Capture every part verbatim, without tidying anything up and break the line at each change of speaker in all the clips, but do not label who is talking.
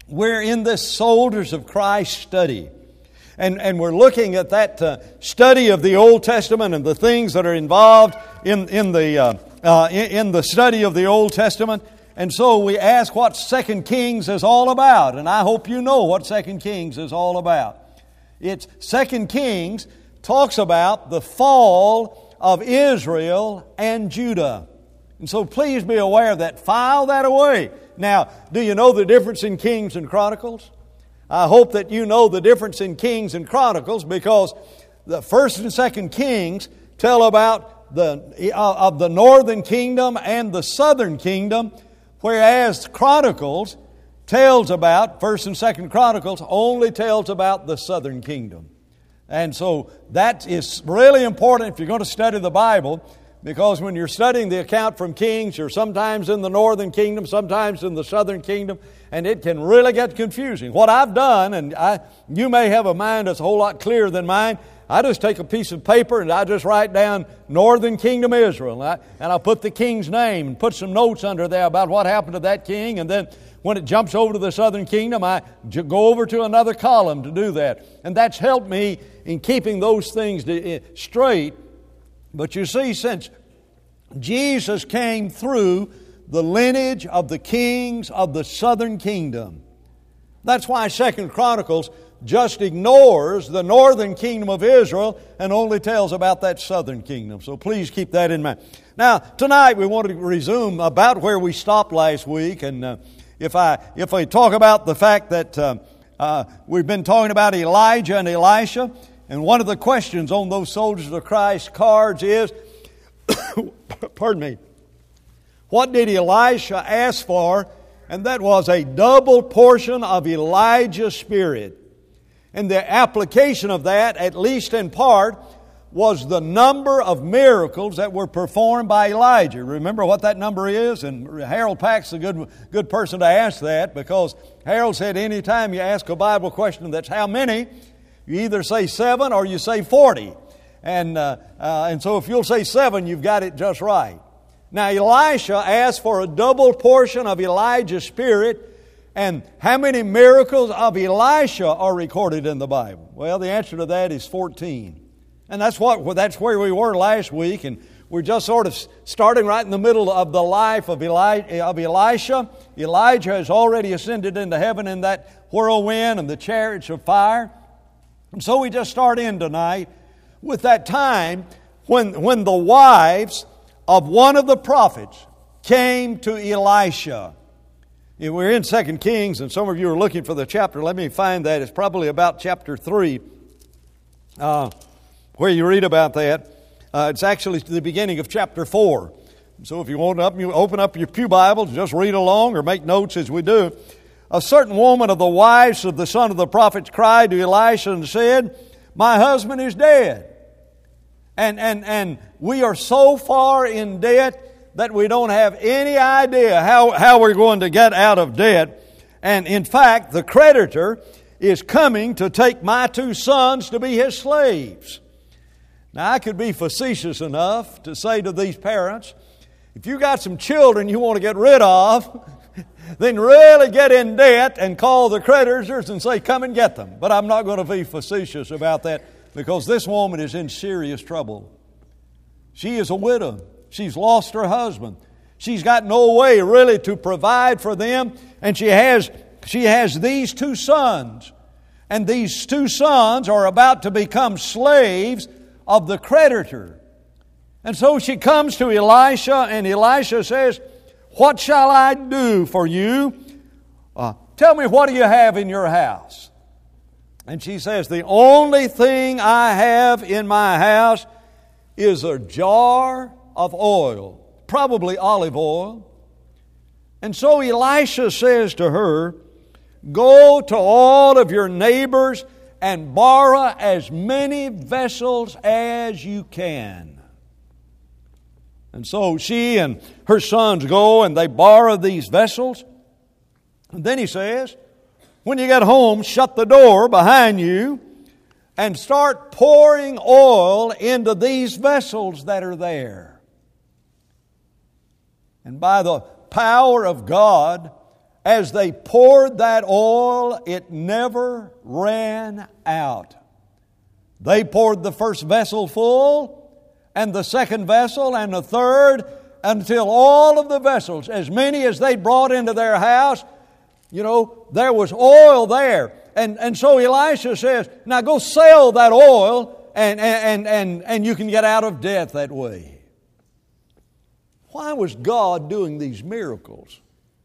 we're in this Soldiers of Christ study. And, and we're looking at that uh, study of the Old Testament and the things that are involved in, in, the, uh, uh, in, in the study of the Old Testament. And so we ask what Second Kings is all about. And I hope you know what Second Kings is all about. It's Second Kings talks about the fall of Israel and Judah. And so please be aware of that. File that away. Now, do you know the difference in Kings and Chronicles? I hope that you know the difference in Kings and Chronicles, because the First and Second Kings tell about the uh, of the northern kingdom and the southern kingdom, whereas Chronicles tells about, First and Second Chronicles only tells about the southern kingdom. And so that is really important if you're going to study the Bible, because when you're studying the account from Kings, you're sometimes in the northern kingdom, sometimes in the southern kingdom, and it can really get confusing. What I've done, and I, you may have a mind that's a whole lot clearer than mine, I just take a piece of paper and I just write down Northern Kingdom Israel, and, I, and I'll put the king's name and put some notes under there about what happened to that king, and then when it jumps over to the southern kingdom, I go over to another column to do that. And that's helped me in keeping those things straight. But you see, since Jesus came through the lineage of the kings of the southern kingdom, that's why Second Chronicles just ignores the northern kingdom of Israel and only tells about that southern kingdom. So please keep that in mind. Now, tonight we want to resume about where we stopped last week. And uh, if I if I talk about the fact that uh, uh, we've been talking about Elijah and Elisha, and one of the questions on those Soldiers of Christ cards is, pardon me, what did Elisha ask for? And that was a double portion of Elijah's spirit. And the application of that, at least in part, was the number of miracles that were performed by Elijah. Remember what that number is? And Harold Pack's a good, good person to ask that, because Harold said anytime you ask a Bible question that's how many, you either say seven or you say forty. And, uh, uh, and so if you'll say seven, you've got it just right. Now, Elisha asked for a double portion of Elijah's spirit. And how many miracles of Elisha are recorded in the Bible? Well, the answer to that is fourteen. And that's what that's where we were last week. And we're just sort of starting right in the middle of the life of, Eli, of Elisha. Elijah has already ascended into heaven in that whirlwind and the chariots of fire. And so we just start in tonight with that time when, when the wives of one of the prophets came to Elisha. We're in Second Kings, and some of you are looking for the chapter. Let me find that. It's probably about chapter three, uh, where you read about that. Uh, it's actually the beginning of chapter four. So if you want to you open up your pew Bibles, just read along or make notes as we do. A certain woman of the wives of the son of the prophets cried to Elisha and said, "My husband is dead. And, and, and we are so far in debt that we don't have any idea how, how we're going to get out of debt. And in fact, the creditor is coming to take my two sons to be his slaves." Now, I could be facetious enough to say to these parents, if you got some children you want to get rid of, then really get in debt and call the creditors and say, "Come and get them." But I'm not going to be facetious about that, because this woman is in serious trouble. She is a widow. She's lost her husband. She's got no way really to provide for them. And she has, she has these two sons. And these two sons are about to become slaves of the creditor. And so she comes to Elisha, and Elisha says, "What shall I do for you? Uh, tell me, what do you have in your house?" And she says, "The only thing I have in my house is a jar of oil," probably olive oil. And so Elisha says to her, "Go to all of your neighbors and borrow as many vessels as you can." And so she and her sons go and they borrow these vessels. And then he says, when you get home, shut the door behind you and start pouring oil into these vessels that are there. And by the power of God, as they poured that oil, it never ran out. They poured the first vessel full, and the second vessel, and the third, until all of the vessels, as many as they brought into their house, you know, there was oil there. And, and so Elisha says, now go sell that oil, and, and, and, and you can get out of debt that way. Why was God doing these miracles?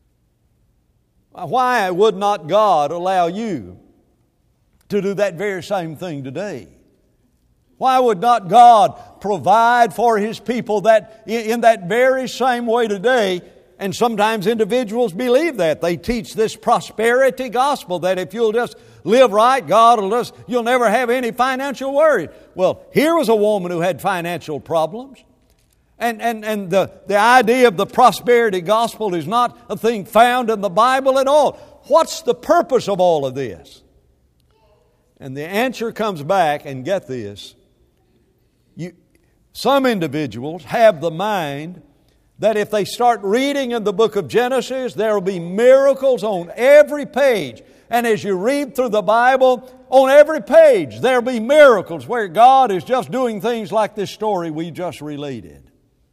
Why would not God allow you to do that very same thing today? Why would not God provide for His people that in that very same way today? And sometimes individuals believe that. They teach this prosperity gospel that if you'll just live right, God will just, you'll never have any financial worry. Well, here was a woman who had financial problems. And, and, and the, the idea of the prosperity gospel is not a thing found in the Bible at all. What's the purpose of all of this? And the answer comes back, and get this. You, some individuals have the mind that if they start reading in the book of Genesis, there will be miracles on every page. And as you read through the Bible, on every page, there will be miracles where God is just doing things like this story we just related.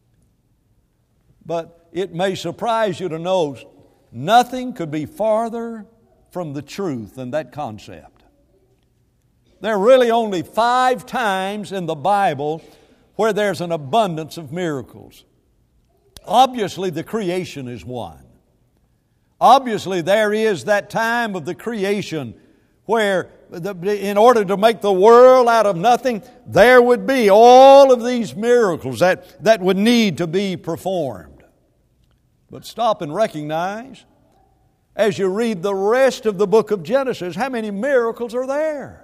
But it may surprise you to know nothing could be farther from the truth than that concept. There are really only five times in the Bible where there's an abundance of miracles. Obviously, the creation is one. Obviously, there is that time of the creation where, in order to make the world out of nothing, there would be all of these miracles that, that would need to be performed. But stop and recognize, as you read the rest of the book of Genesis, how many miracles are there?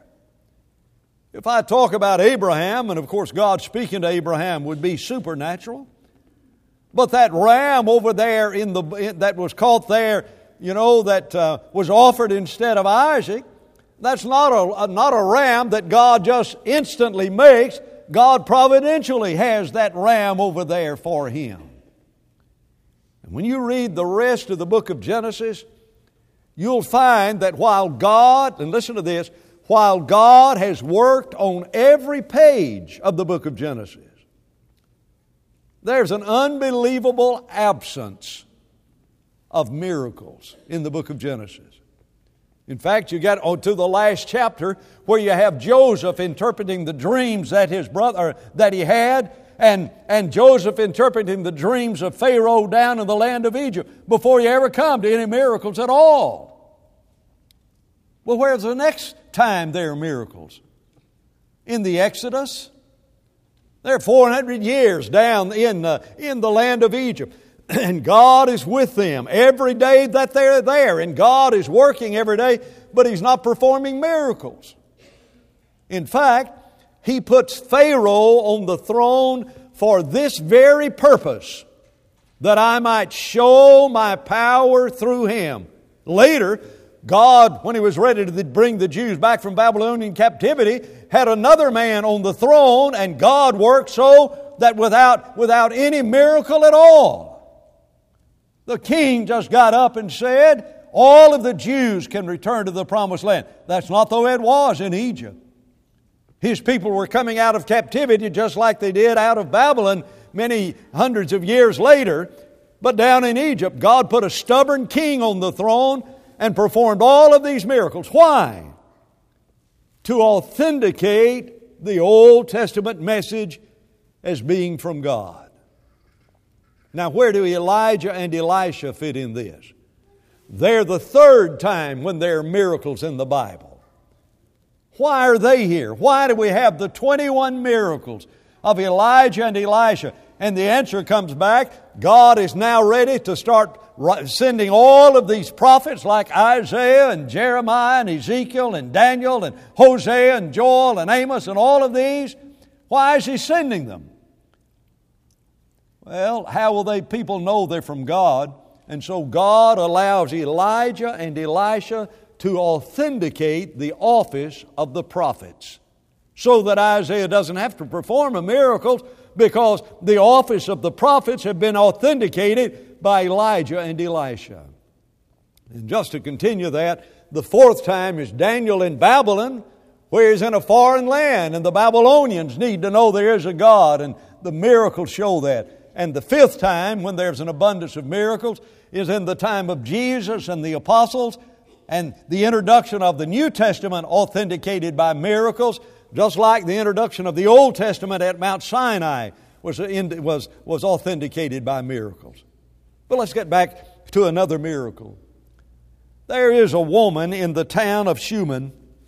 If I talk about Abraham, and of course God speaking to Abraham would be supernatural, but that ram over there in the in, that was caught there, you know, that uh, was offered instead of Isaac, that's not a, not a ram that God just instantly makes. God providentially has that ram over there for him. And when you read the rest of the book of Genesis, you'll find that while God, and listen to this, while God has worked on every page of the book of Genesis, there's an unbelievable absence of miracles in the book of Genesis. In fact, you get to the last chapter where you have Joseph interpreting the dreams that his brother that he had, and, and Joseph interpreting the dreams of Pharaoh down in the land of Egypt before you ever come to any miracles at all. Well, where's the next time there are miracles? In the Exodus. They're four hundred years down in, uh, in the land of Egypt. And God is with them every day that they're there. And God is working every day, but He's not performing miracles. In fact, He puts Pharaoh on the throne for this very purpose, that I might show my power through him. Later, God, when He was ready to bring the Jews back from Babylonian captivity, had another man on the throne, and God worked so that without, without any miracle at all, the king just got up and said, all of the Jews can return to the promised land. That's not the way it was in Egypt. His people were coming out of captivity just like they did out of Babylon many hundreds of years later. But down in Egypt, God put a stubborn king on the throne and performed all of these miracles. Why? To authenticate the Old Testament message as being from God. Now, where do Elijah and Elisha fit in this? They're the third time when there are miracles in the Bible. Why are they here? Why do we have the twenty-one miracles of Elijah and Elisha? And the answer comes back, God is now ready to start sending all of these prophets like Isaiah and Jeremiah and Ezekiel and Daniel and Hosea and Joel and Amos and all of these. Why is He sending them? Well, how will they people know they're from God? And so God allows Elijah and Elisha to authenticate the office of the prophets, so that Isaiah doesn't have to perform a miracle, because the office of the prophets have been authenticated by Elijah and Elisha. And just to continue that, the fourth time is Daniel in Babylon, where he's in a foreign land, and the Babylonians need to know there is a God, and the miracles show that. And the fifth time, when there's an abundance of miracles, is in the time of Jesus and the apostles, and the introduction of the New Testament authenticated by miracles, just like the introduction of the Old Testament at Mount Sinai was, was, was authenticated by miracles. But let's get back to another miracle. There is a woman in the town of Shunem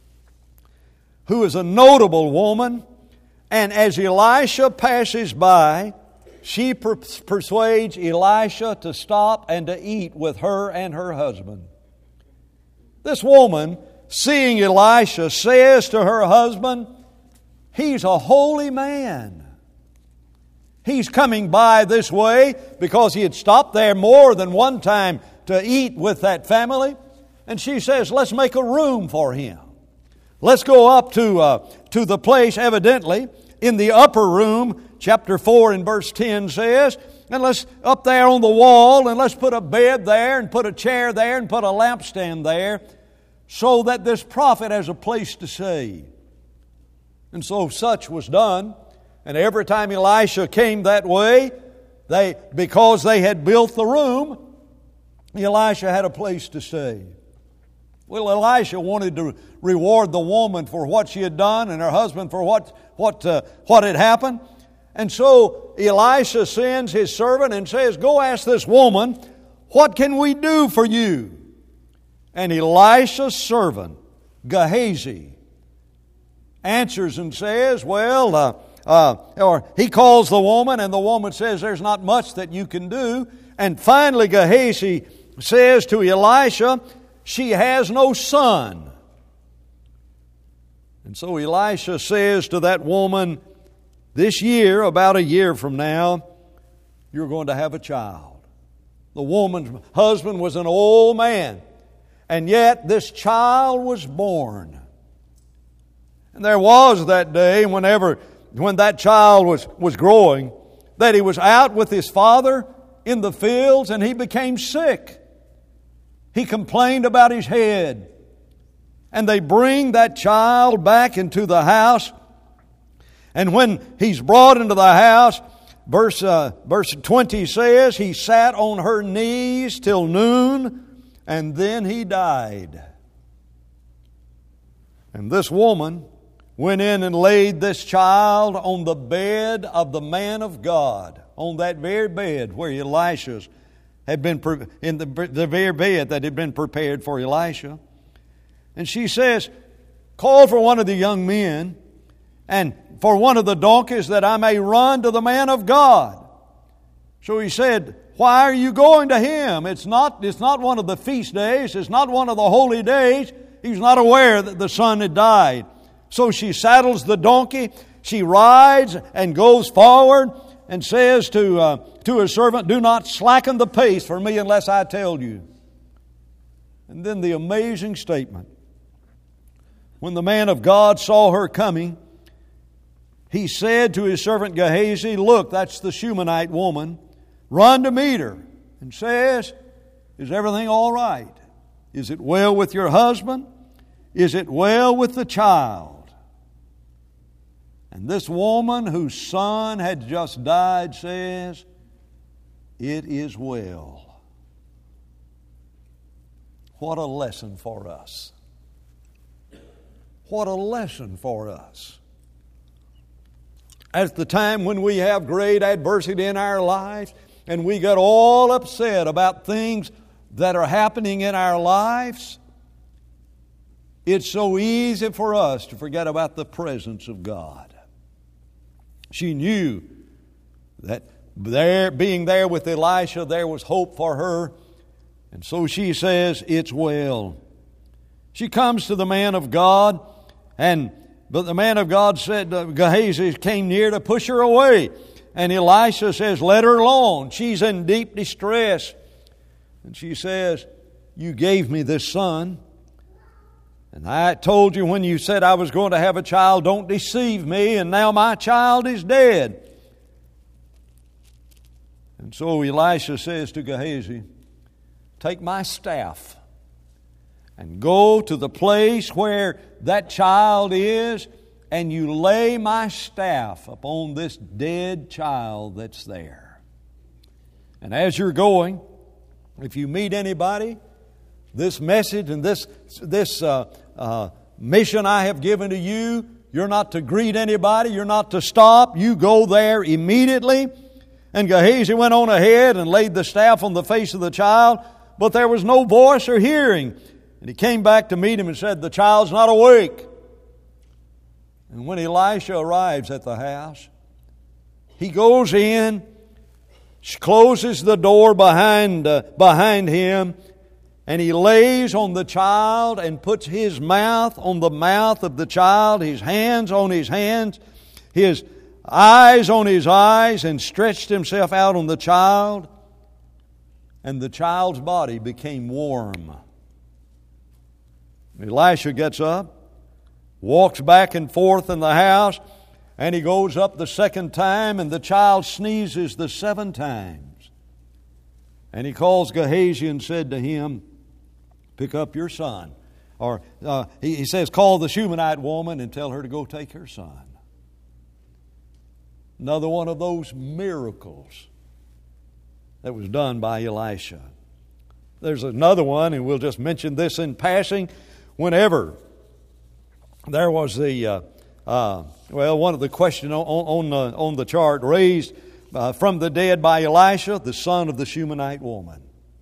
who is a notable woman, and as Elisha passes by, she per- persuades Elisha to stop and to eat with her and her husband. This woman, seeing Elisha, says to her husband, "He's a holy man. He's coming by this way," because he had stopped there more than one time to eat with that family. And she says, "Let's make a room for him. Let's go up to, uh, to the place, evidently, in the upper room," chapter four and verse ten says, "and let's up there on the wall, and let's put a bed there, and put a chair there, and put a lampstand there, so that this prophet has a place to stay." And so such was done. And every time Elisha came that way, they, because they had built the room, Elisha had a place to stay. Well, Elisha wanted to reward the woman for what she had done and her husband for what, what, uh, what had happened. And so Elisha sends his servant and says, "Go ask this woman, what can we do for you?" And Elisha's servant, Gehazi, answers and says, well, uh, uh, or he calls the woman, and the woman says, "There's not much that you can do." And finally Gehazi says to Elisha, "She has no son." And so Elisha says to that woman, "This year, about a year from now, you're going to have a child." The woman's husband was an old man, and yet this child was born. And there was that day, whenever when that child was, was growing, that he was out with his father in the fields, and he became sick. He complained about his head. And they bring that child back into the house. And when he's brought into the house, verse, uh, verse twenty says, he sat on her knees till noon, and then he died. And this woman went in and laid this child on the bed of the man of God, on that very bed where Elisha's had been, in the, the very bed that had been prepared for Elisha. And she says, "Call for one of the young men, and for one of the donkeys, that I may run to the man of God." So he said, "Why are you going to him? It's not, it's not one of the feast days. It's not one of the holy days." He's not aware that the son had died. So she saddles the donkey. She rides and goes forward and says to, uh, to her servant, "Do not slacken the pace for me unless I tell you." And then the amazing statement. When the man of God saw her coming, he said to his servant Gehazi, "Look, that's the Shunammite woman. Run to meet her." And says, "Is everything all right? Is it well with your husband? Is it well with the child?" And this woman whose son had just died says, "It is well." What a lesson for us. What a lesson for us. At the time when we have great adversity in our lives and we get all upset about things that are happening in our lives, it's so easy for us to forget about the presence of God. She knew that there, being there with Elisha, there was hope for her. And so she says, "It's well." She comes to the man of God, and but the man of God said, uh, Gehazi came near to push her away. And Elisha says, "Let her alone. She's in deep distress." And she says, "You gave me this son. And I told you when you said I was going to have a child, don't deceive me, and now my child is dead." And so Elisha says to Gehazi, "Take my staff and go to the place where that child is, and you lay my staff upon this dead child that's there. And as you're going, if you meet anybody, this message and this, this uh, uh, mission I have given to you, you're not to greet anybody, you're not to stop. You go there immediately. And Gehazi went on ahead and laid the staff on the face of the child, but there was no voice or hearing. And he came back to meet him and said, "The child's not awake." And when Elisha arrives at the house, he goes in, closes the door behind, uh, behind him, and he lays on the child and puts his mouth on the mouth of the child, his hands on his hands, his eyes on his eyes, and stretched himself out on the child. And the child's body became warm. Elisha gets up, walks back and forth in the house, and he goes up the second time, and the child sneezes the seven times. And he calls Gehazi and said to him, "Pick up your son." Or uh, he, he says, "Call the Shunammite woman and tell her to go take her son." Another one of those miracles that was done by Elisha. There's another one, and we'll just mention this in passing. Whenever there was the, uh, uh, well, one of the questions on, on, the, on the chart raised uh, from the dead by Elisha, the son of the Shunammite woman.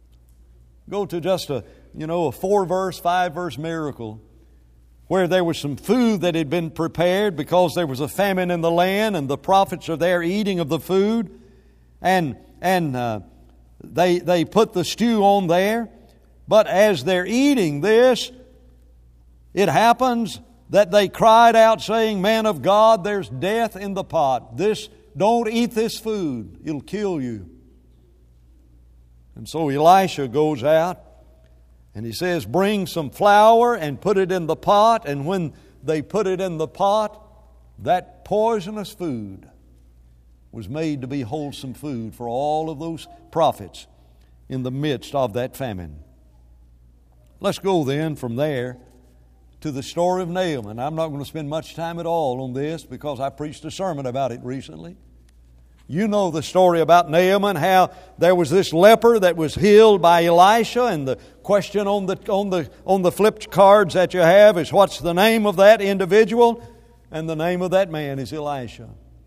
Go to just a, you know, a four-verse, five-verse miracle where there was some food that had been prepared because there was a famine in the land, and the prophets are there eating of the food, and and uh, they they put the stew on there. But as they're eating this, it happens that they cried out saying, "Man of God, there's death in the pot. This, don't eat this food. It'll kill you." And so Elisha goes out and he says, "Bring some flour and put it in the pot." And when they put it in the pot, that poisonous food was made to be wholesome food for all of those prophets in the midst of that famine. Let's go then from there to the story of Naaman. I'm not going to spend much time at all on this because I preached a sermon about it recently. You know the story about Naaman, how there was this leper that was healed by Elisha, and the question on the on the on the flipped cards that you have is, what's the name of that individual? And the name of that man is Elisha.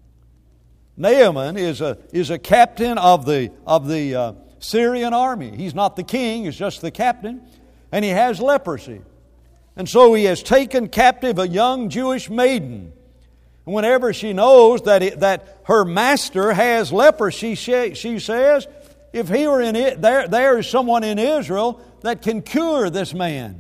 Naaman is a is a captain of the of the uh, Syrian army. He's not the king; he's just the captain, and he has leprosy. And so he has taken captive a young Jewish maiden. And whenever she knows that it, that her master has leprosy, she, she says, if he were in it, there, there is someone in Israel that can cure this man.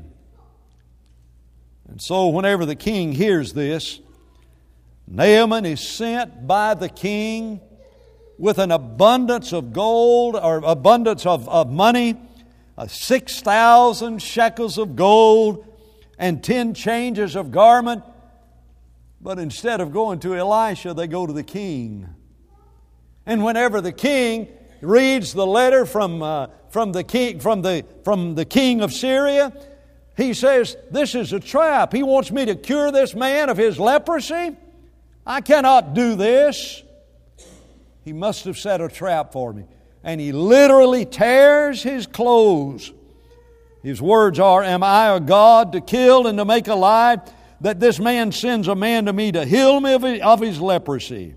And so whenever the king hears this, Naaman is sent by the king with an abundance of gold, or abundance of, of money, uh, six thousand shekels of gold, and ten changes of garment. But instead of going to Elisha, they go to the king. And whenever the king reads the letter from uh, from the king from the from the king of Syria, he says, "This is a trap. He wants me to cure this man of his leprosy. I cannot do this. He must have set a trap for me." And he literally tears his clothes. His words are, "Am I a God to kill and to make alive, that this man sends a man to me to heal me of his leprosy?"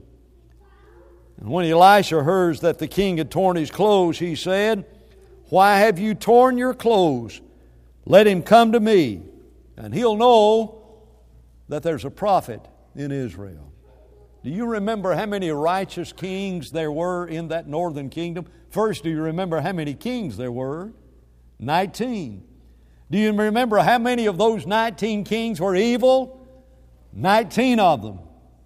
And when Elisha heard that the king had torn his clothes, he said, "Why have you torn your clothes? Let him come to me, and he'll know that there's a prophet in Israel." Do you remember how many righteous kings there were in that northern kingdom? First, do you remember how many kings there were? Nineteen. Do you remember how many of those nineteen kings were evil? Nineteen of them.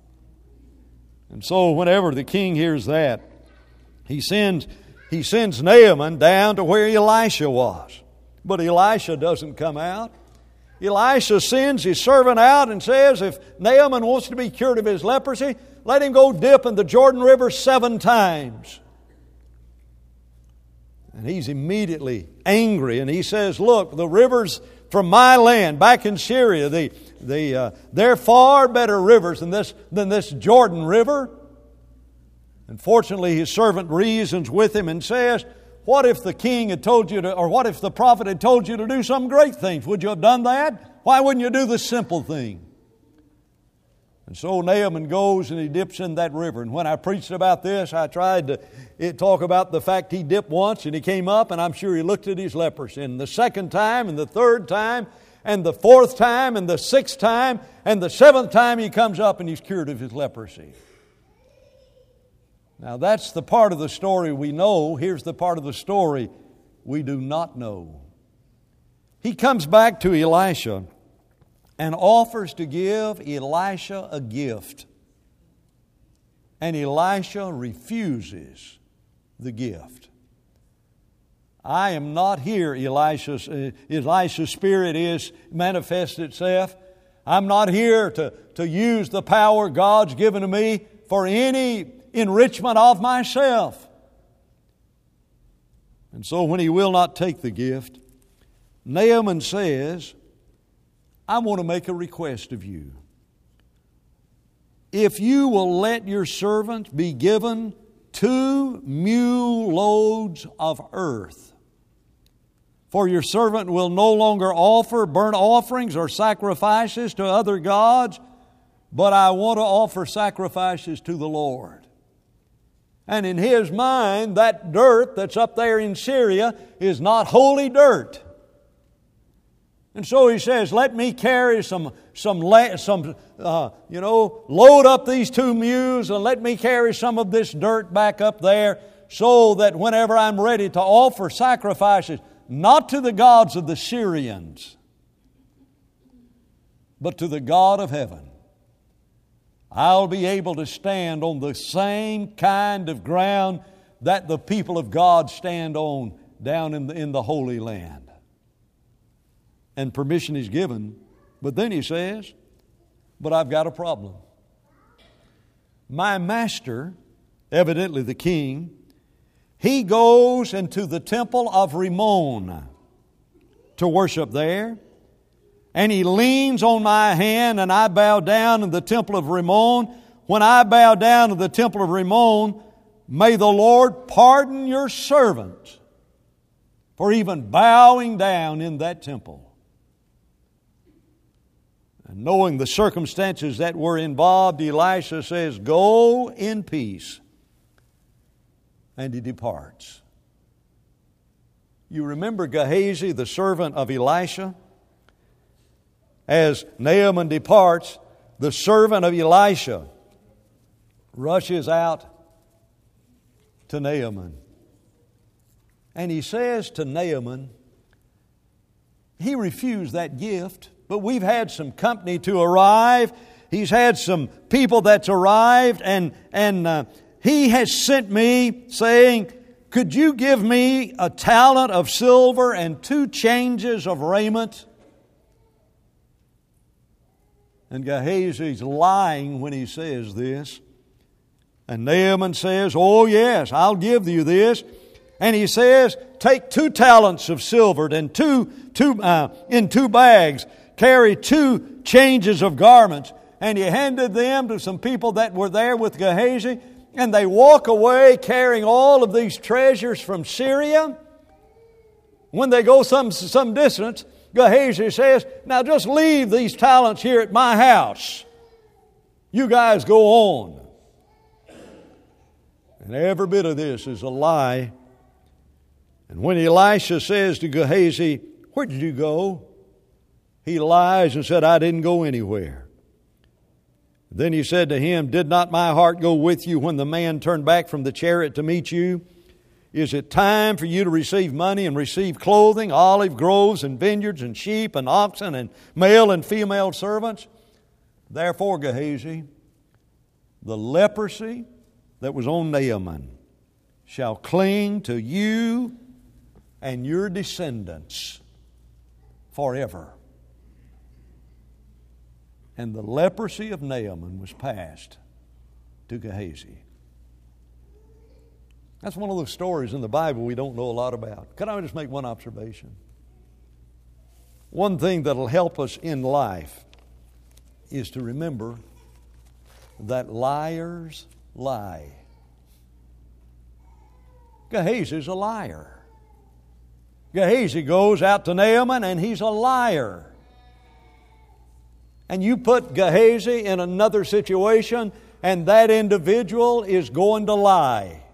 And so whenever the king hears that, he sends, he sends Naaman down to where Elisha was. But Elisha doesn't come out. Elisha sends his servant out and says, if Naaman wants to be cured of his leprosy, let him go dip in the Jordan River seven times. And he's immediately angry, and he says, "Look, the river's from my land back in Syria. The, the, uh, there are far better rivers than this, than this Jordan River. And fortunately, his servant reasons with him and says, what if the king had told you to, or what if the prophet had told you to do some great things? Would you have done that? Why wouldn't you do the simple thing? And so Naaman goes and he dips in that river. And when I preached about this, I tried to it, talk about the fact he dipped once and he came up, and I'm sure he looked at his leprosy. And the second time, and the third time, and the fourth time, and the sixth time, and the seventh time he comes up and he's cured of his leprosy. Now that's the part of the story we know. Here's the part of the story we do not know. He comes back to Elisha and offers to give Elisha a gift. And Elisha refuses the gift. I am not here, Elisha's, uh, Elisha's spirit is manifest itself. I'm not here to, to use the power God's given to me for any enrichment of myself. And so when he will not take the gift, Naaman says, I want to make a request of you. If you will let your servant be given two mule loads of earth, for your servant will no longer offer burnt offerings or sacrifices to other gods, but I want to offer sacrifices to the Lord. And in his mind, that dirt that's up there in Syria is not holy dirt. And so he says, let me carry some, some, some uh, you know, load up these two mules and let me carry some of this dirt back up there so that whenever I'm ready to offer sacrifices, not to the gods of the Syrians, but to the God of heaven, I'll be able to stand on the same kind of ground that the people of God stand on down in the, in the Holy Land. And permission is given. But then he says, but I've got a problem. My master, evidently the king, he goes into the temple of Rimmon to worship there. And he leans on my hand, and I bow down in the temple of Rimmon. When I bow down in the temple of Rimmon, may the Lord pardon your servant for even bowing down in that temple. And knowing the circumstances that were involved, Elisha says, go in peace. And he departs. You remember Gehazi, the servant of Elisha? As Naaman departs, the servant of Elisha rushes out to Naaman. And he says to Naaman, he refused that gift, but we've had some company to arrive. He's had some people that's arrived, and, and uh, he has sent me saying, could you give me a talent of silver and two changes of raiment? And Gehazi's lying when he says this. And Naaman says, oh yes, I'll give you this. And he says, take two talents of silver and two, two uh, in two bags, carry two changes of garments. And he handed them to some people that were there with Gehazi. And they walk away carrying all of these treasures from Syria. When they go some, some distance, Gehazi says, now just leave these talents here at my house. You guys go on. And every bit of this is a lie. And when Elisha says to Gehazi, where did you go? He lies and said, I didn't go anywhere. Then he said to him, did not my heart go with you when the man turned back from the chariot to meet you? Is it time for you to receive money and receive clothing, olive groves and vineyards and sheep and oxen and male and female servants? Therefore, Gehazi, the leprosy that was on Naaman shall cling to you and your descendants forever. And the leprosy of Naaman was passed to Gehazi. That's one of those stories in the Bible we don't know a lot about. Can I just make one observation? One thing that'll help us in life is to remember that liars lie. Gehazi's a liar. Gehazi goes out to Naaman and he's a liar. And you put Gehazi in another situation and that individual is going to lie.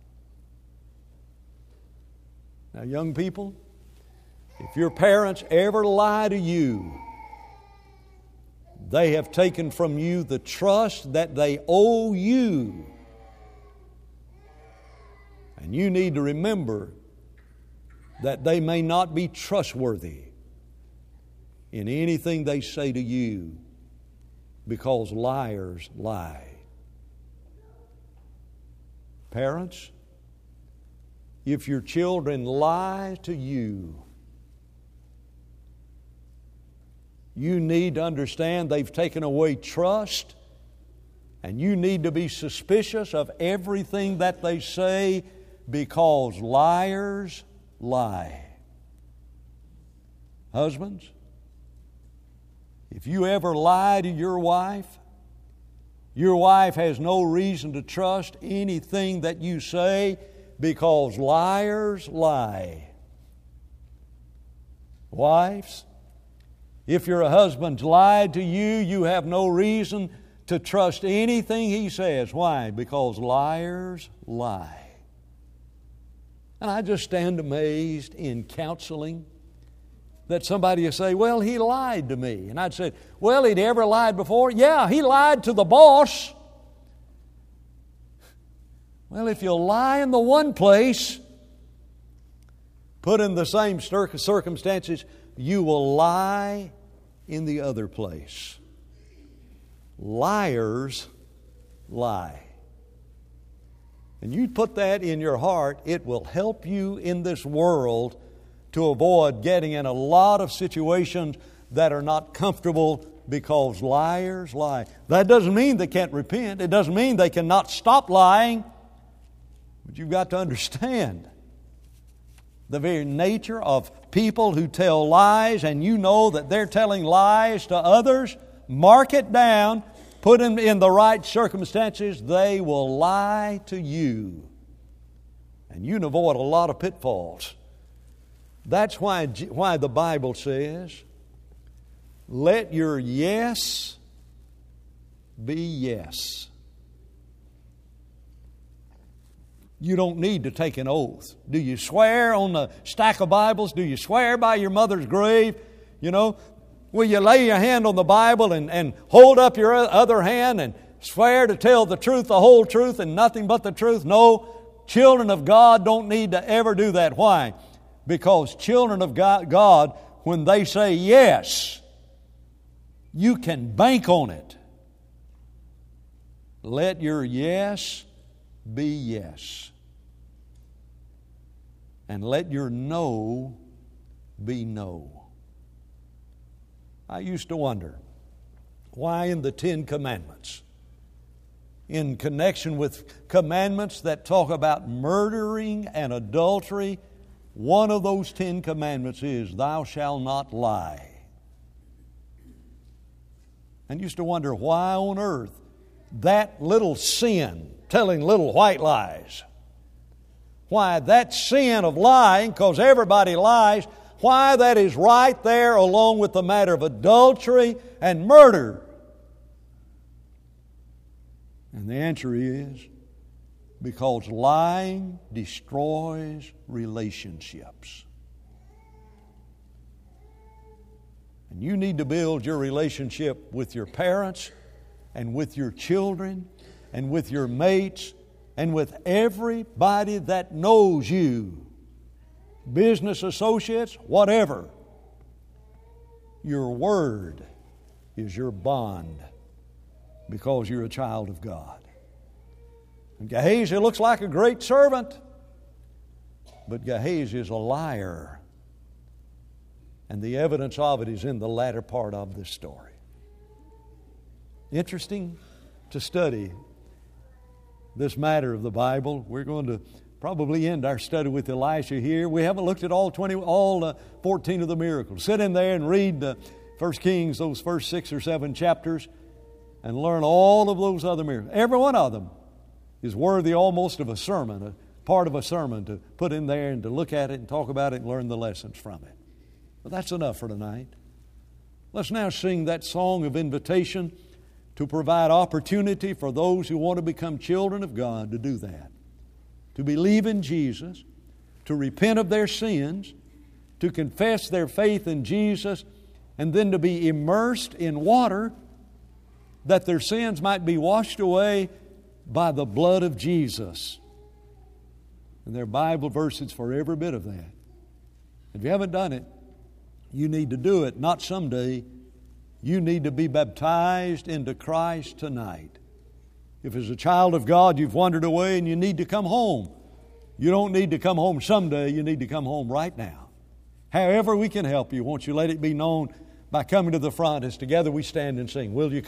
Now, young people, if your parents ever lie to you, they have taken from you the trust that they owe you. And you need to remember that they may not be trustworthy in anything they say to you, because liars lie. Parents, if your children lie to you, you need to understand they've taken away trust, and you need to be suspicious of everything that they say, because liars lie. Husbands, if you ever lie to your wife, your wife has no reason to trust anything that you say, because liars lie. Wives, if your husband's lied to you, you have no reason to trust anything he says. Why? Because liars lie. And I just stand amazed in counseling that somebody will say, well, he lied to me. And I'd say, well, he'd ever lied before? Yeah, he lied to the boss. Well, if you lie in the one place, put in the same circumstances, you will lie in the other place. Liars lie. And you put that in your heart, it will help you in this world to avoid getting in a lot of situations that are not comfortable, because liars lie. That doesn't mean they can't repent. It doesn't mean they cannot stop lying. But you've got to understand the very nature of people who tell lies, and you know that they're telling lies to others. Mark it down. Put them in the right circumstances, they will lie to you. And you can avoid a lot of pitfalls. That's why, why the Bible says, let your yes be yes. You don't need to take an oath. Do you swear on the stack of Bibles? Do you swear by your mother's grave? You know, will you lay your hand on the Bible and, and hold up your other hand and swear to tell the truth, the whole truth, and nothing but the truth? No, children of God don't need to ever do that. Why? Because children of God, God, when they say yes, you can bank on it. Let your yes be yes. And let your no be no. I used to wonder why in the Ten Commandments, in connection with commandments that talk about murdering and adultery, one of those Ten Commandments is, thou shalt not lie. And used to wonder why on earth that little sin, telling little white lies, why that sin of lying, because everybody lies, why that is right there along with the matter of adultery and murder. And the answer is, because lying destroys relationships. And you need to build your relationship with your parents and with your children and with your mates and with everybody that knows you. Business associates, whatever. Your word is your bond because you're a child of God. And Gehazi looks like a great servant, but Gehazi is a liar. And the evidence of it is in the latter part of this story. Interesting to study this matter of the Bible. We're going to probably end our study with Elisha here. We haven't looked at all twenty, all uh, fourteen of the miracles. Sit in there and read uh, First Kings, those first six or seven chapters, and learn all of those other miracles. Every one of them is worthy almost of a sermon, a part of a sermon to put in there and to look at it and talk about it and learn the lessons from it. But that's enough for tonight. Let's now sing that song of invitation to provide opportunity for those who want to become children of God to do that. To believe in Jesus, to repent of their sins, to confess their faith in Jesus, and then to be immersed in water that their sins might be washed away by the blood of Jesus. And there are Bible verses for every bit of that. If you haven't done it, you need to do it, not someday. You need to be baptized into Christ tonight. If as a child of God you've wandered away and you need to come home, you don't need to come home someday, you need to come home right now. However we can help you, won't you let it be known by coming to the front as together we stand and sing. Will you come?